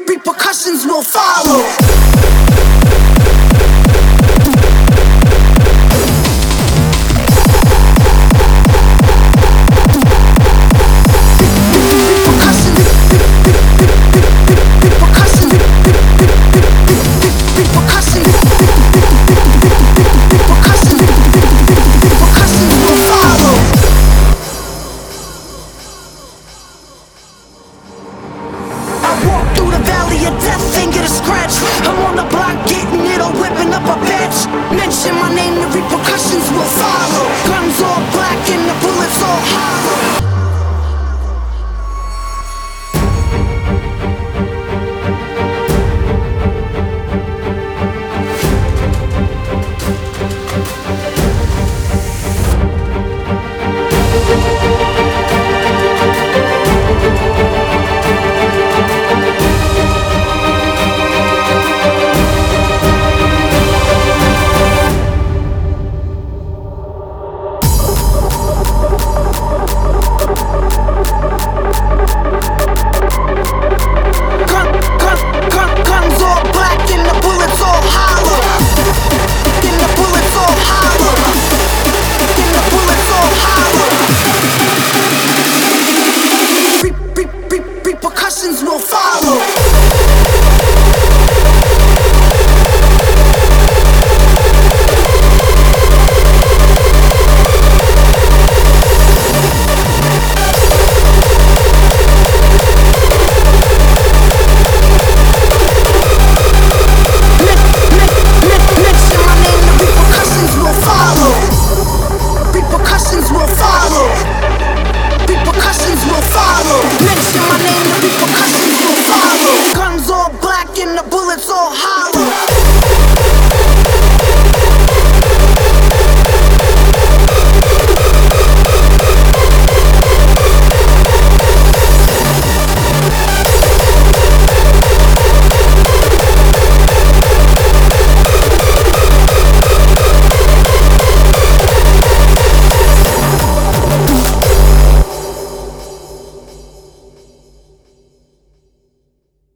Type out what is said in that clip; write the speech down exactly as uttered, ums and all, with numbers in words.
repercussions will follow. I'm on the block getting it or whipping up a bitch. Mention my name, the repercussions will follow. Guns all black and the bullets all hollow. Repercussions will follow.